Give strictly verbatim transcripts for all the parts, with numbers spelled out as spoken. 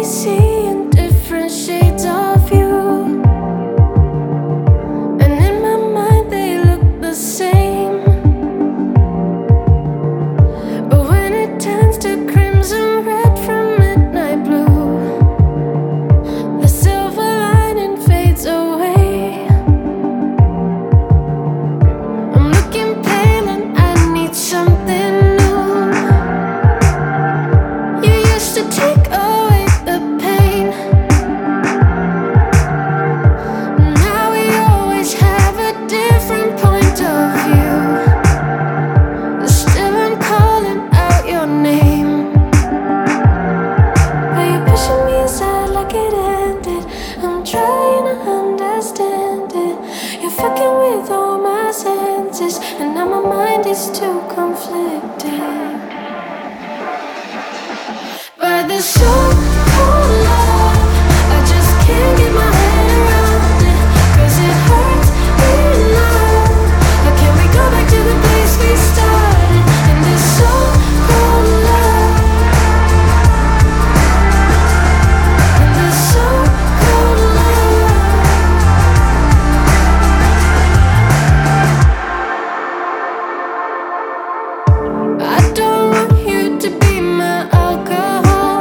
only seeing different shades of you, and in my mind they look the same. But when it turns to crimson red from midnight blue, the silver lining fades away. I'm looking pale and I need something new. You used to take away the pain. Now we always have a different point of view. Still I'm calling out your name, but you're pushing me aside like it ended. I'm trying to understand it. You're fucking with all my senses, and now my mind is too conflicted. But there's so cold love, I just can't get my head around it, 'cause it hurts real loud. How can we go back to the place we started? And there's so cold love, and there's so cold love. I don't want you to be my alcohol,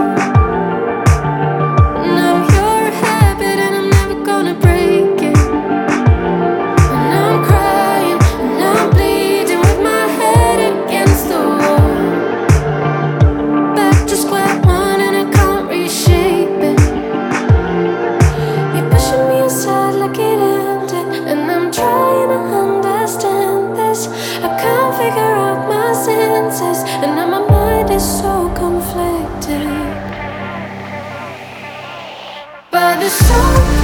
and I'm your habit and I'm never gonna break it. And I'm crying and I'm bleeding with my head against the wall. Back to square one and I can't reshape it. You're pushing me aside like it ended, and I'm trying to understand this. I can't figure out my senses, and now my mind is so conflicted. But there's so